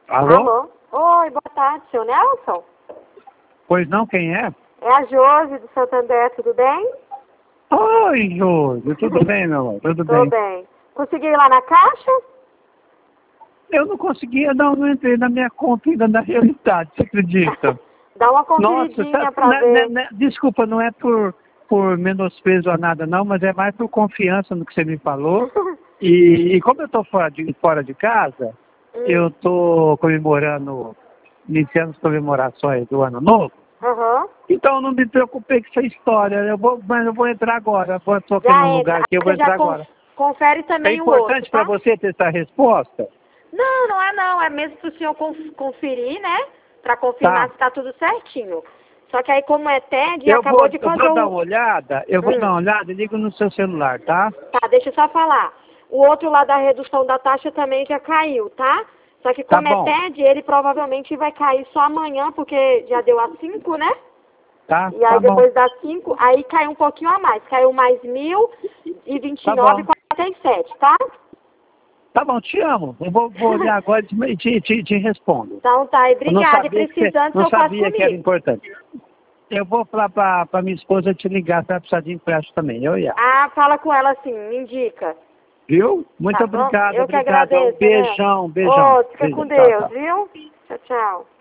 Alô? Alô? Oi, boa tarde, seu Nelson? Pois não, quem é? É a Josi do Santander, tudo bem? Oi, Júlio, tudo bem, meu amor? Tudo Tô bem. bem. Consegui ir lá na caixa? Eu não conseguia, não entrei na minha conta ainda na realidade, você acredita? Dá uma Nossa, conferidinha pra ver. desculpa, não é por menosprezo a nada, não, mas é mais por confiança no que você me falou. E como eu estou fora de casa, eu estou comemorando, iniciando as comemorações do Ano Novo. Aham. Então eu não me preocupei com essa história, mas eu vou entrar agora. Estou aqui Já num entra. lugar Aí aqui, eu vou você já entrar agora. confere É também o outro, importante para tá? você ter essa resposta? Não, não é não. É mesmo pro senhor conferir, né? Pra confirmar Tá. se tá tudo certinho. Só que aí como é TED, Eu acabou vou, de eu quando vou dar eu... uma olhada, e ligo no seu celular, tá? Tá, deixa eu só falar. O outro lá da redução da taxa também já caiu, tá? Só que Tá como é bom, TED, ele provavelmente vai cair só amanhã, porque já deu a 5, né? tá? E Tá aí bom, depois das 5, aí caiu um pouquinho a mais. Caiu mais tá bom. 1.029,47, tá? Tá bom, te amo. Eu vou olhar agora e te respondo. Então tá, e Eu não obrigada. E sabia que você precisando, não eu faço sabia que era comigo. importante. Eu vou falar pra minha esposa te ligar, se ela precisar de empréstimo também, eu e ela. Ah, fala com ela assim, me indica. Viu? Muito Tá bom? obrigado, Eu que obrigado. Um agradeço, né? beijão, beijão. Ô, fica com Beijão, tchau, Deus, tchau. viu? Tchau, tchau.